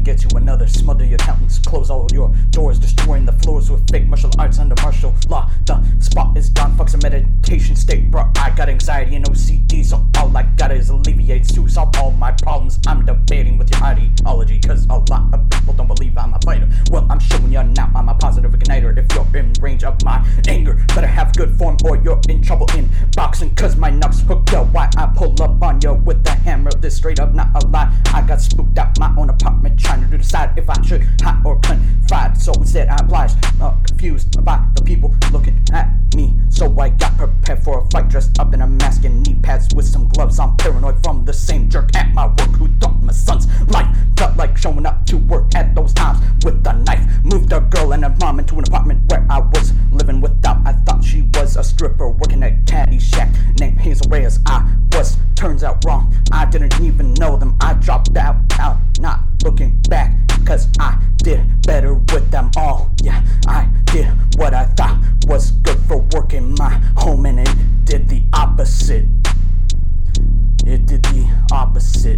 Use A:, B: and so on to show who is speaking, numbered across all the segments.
A: get you another. Smother your accountants, close all your doors, destroying the floors with fake martial arts under martial law. The spot is done, fuck's a meditation state, bro. I got anxiety and OCD, so all I got is alleviates to solve all my problems. I'm debating with your ideology, cause a lot of people don't believe I'm a fighter. Well, I'm showing you now I'm a positive igniter. If you're in range of my anger, better have good form or you're in trouble in boxing, cause my knucks hooked up. Why I pull up on you with the hammer? This straight up not a lie. I got spooked out my own apartment trying to decide if I should hide or confide. So instead I obliged, confused by the people looking at me. So I got prepared for a fight, dressed up in a mask and knee pads with some gloves. I'm paranoid from the same jerk at my work who thought my son's life felt like showing up to work at those times with a knife. Moved a girl and a mom into an apartment where I was living without. I thought she was a stripper working at Caddy Shack named Hazel Reyes. I was, turns out wrong. I didn't even know them. I dropped out, not looking back, cause I did better with them all. Yeah, I did what I thought was good for working my home, and it did the opposite. It did the opposite.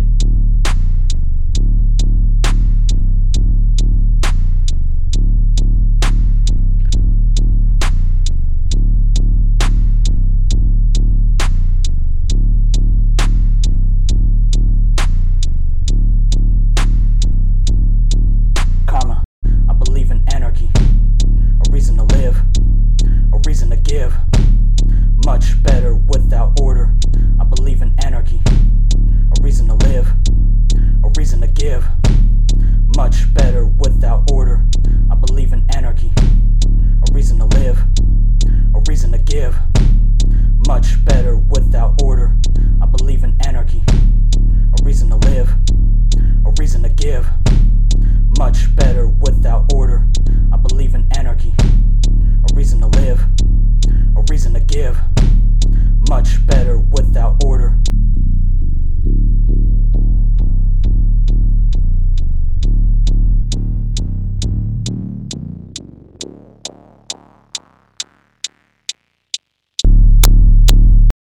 A: Karma, I believe in anarchy, a reason to live, a reason to give, much better without order. I believe in anarchy, a reason to live, a reason to give, much better without order. I believe in anarchy, a reason to live, a reason to give, much better without order. I believe in anarchy, a reason to live, a reason to give, much better without order. I believe in anarchy, a reason to live, a reason to give, much better without order.